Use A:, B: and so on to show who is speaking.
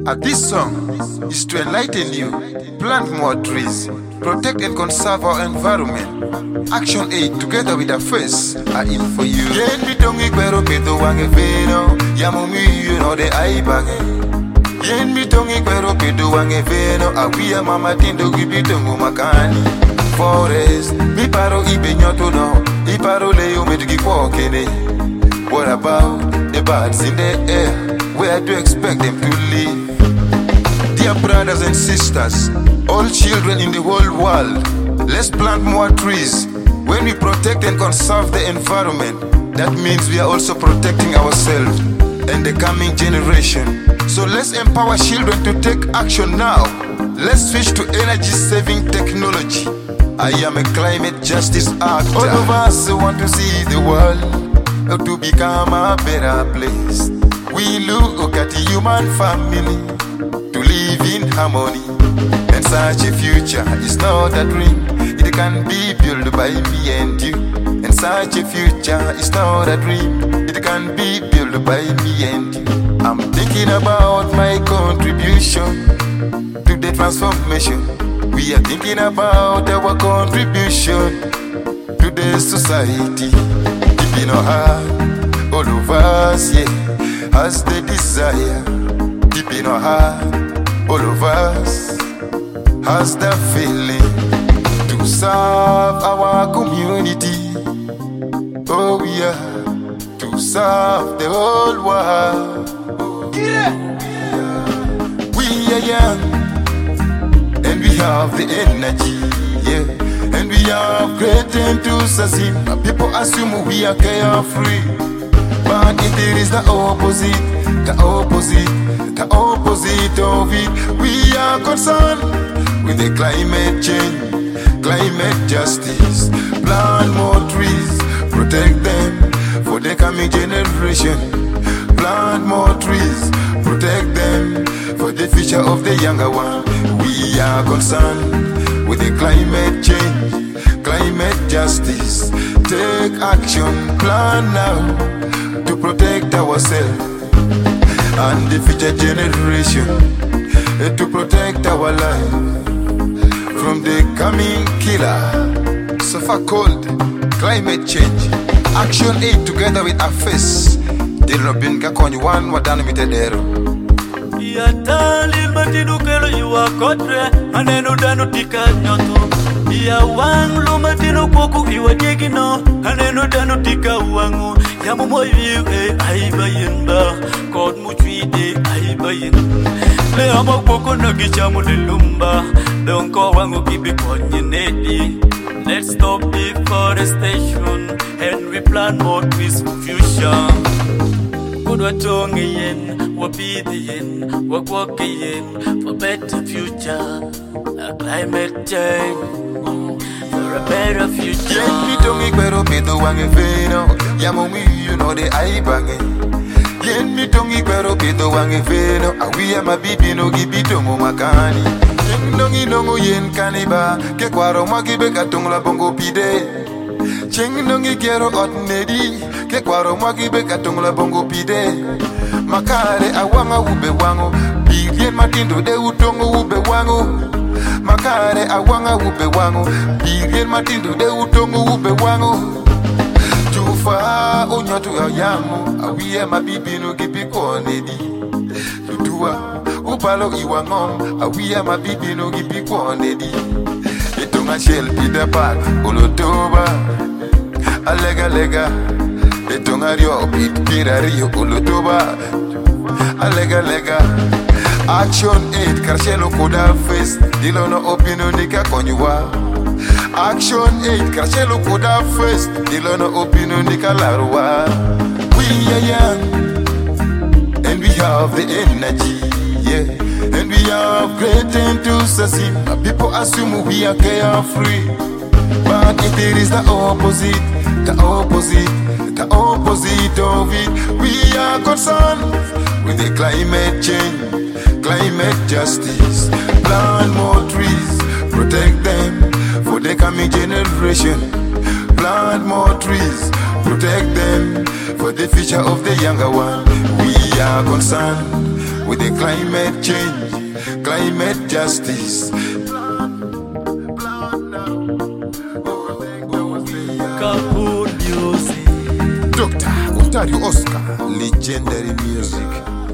A: This song is to enlighten you. Plant more trees, protect and conserve our environment. Action 8 together with the face are in for you. Yen bitongi kwero pedo wange veno, yamumi you know the aibage. Yen bitongi kwero pedo wange veno, awia mama tindo gibitongo makani. Forest, mi paro ibe nyoto no, mi paro leo medigi kwa kene. What about the birds in the air? Where do you expect them to live? Dear brothers and sisters, all children in the whole world, let's plant more trees. When we protect and conserve the environment, that means we are also protecting ourselves and the coming generation. So let's empower children to take action now. Let's switch to energy-saving technology. I am a climate justice actor. All of us want to see the world to become a better place. We look at the human family to live in harmony. And such a future is not a dream, it can be built by me and you. And such a future is not a dream, it can be built by me and you. I'm thinking about my contribution to the transformation. We are thinking about our contribution to the society. Deep in our heart, all of us, yeah, has the desire. Deep in our heart, all of us has the feeling to serve our community. Oh yeah, to serve the whole world. We are young and we have the energy, yeah, and we have great enthusiasm. People assume we are carefree, but it is the opposite, the opposite, the opposite of it. We are concerned with the climate change, climate justice. Plant more trees, protect them for the coming generation. Plant more trees, protect them for the future of the younger one. We are concerned with the climate change, climate justice. Take action, plan now to protect ourselves and the future generation, to protect our life from the coming killer. So far called climate change. Action 8 together with a face. Dilobin kakoni one wadana mitedero.
B: Yatali matinu kelo iwa kodre, anenu danu tika nyoto. Ya wang lo matinu koku iwa jegino, anenu danu tika wangu. Ya momoy viwe aibayinda, kod muchwide aibayin. Le ama koko nagichamu lilumba, donko wangu kibi konye nedi. Let's stop deforestation and we plant more trees for future. Good watonge yen, wapide yen, wakwake yen for better future. A climate change for a better future.
A: Yen mitongi kwero pedo wange veno, yamomi you know the aibange. Yen mitongi kwero pedo wange veno, awiya mabibi no gibitongo makani. Yen nongi nongo yen kaniba, ke kwaro magibe katongla bongo pide. Cheng nongi kero ot nedi, ke kwaro magibe katongla bongo pide. Makare awanga ube wango, birien matindo de utongo ube wango. Makare awanga ube wango, birien matindo de utongo ube wango. Tufa onyotu ayamu, awiye mabibi no gibiko nedi. Tutua upalo iwangom, awiye mabibi no gibiko nedi. Itunga shell pide park, olotoba. Alega lega, itunga rio pit pira rio olotoba. Alega lega. Action 8 karshelo kuda face, dilono opino nika konywa. Action 8 karshelo kuda face, dilono opino nika larwa. We are young and we have the energy, yeah, and we have great enthusiasm. People assume we are carefree, but it is the opposite, the opposite, the opposite of it. We are concerned with the climate change, climate justice. Plant more trees, protect them for the coming generation. Plant more trees, protect them for the future of the younger one. We are concerned with the climate change, climate justice.
B: Kapoor music.
A: Dr. Ontario Oscar, legendary music.